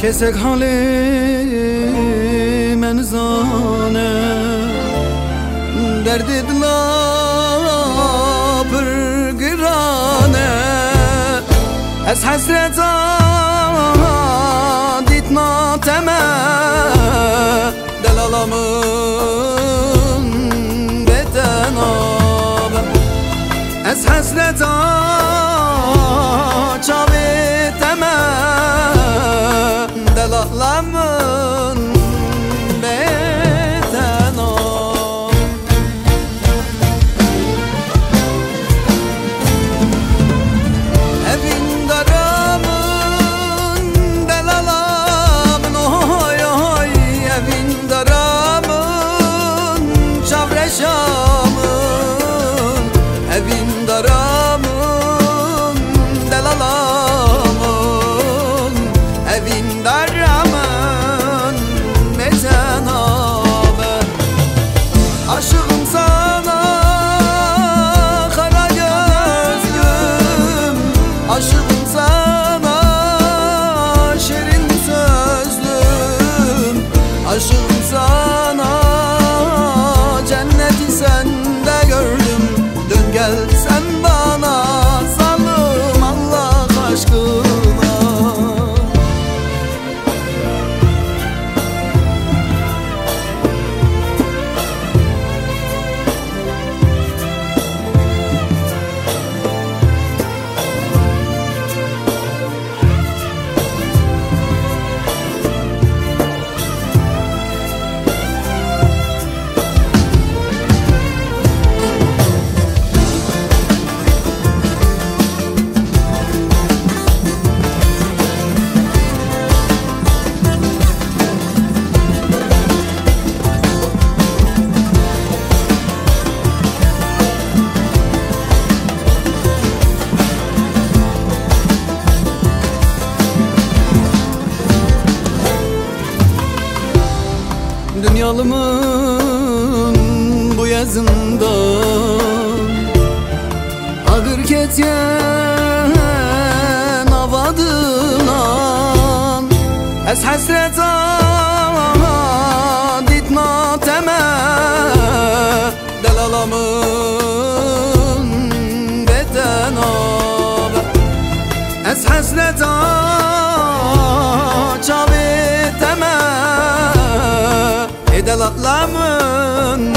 kesek halim enzane derdidna pırgırane ez hasreta ditna teme delalamın beten abi ez hasreta çaveteme delalamın beten abi evin daramın delalamın oy oy evin daramın çavreşamın evin daramın delalamın evin daramın meten abi aşığım sana kara gözlüm aşığım sana şirin sözlüm aşığım sana cenneti sende gördüm dön gel sen bana salım Allah aşkına Dünyalımın bu yazında ağır ketyen avadınan ez hasreta ditna teme delalamın beten abi ez hasreta çaveteme delalamın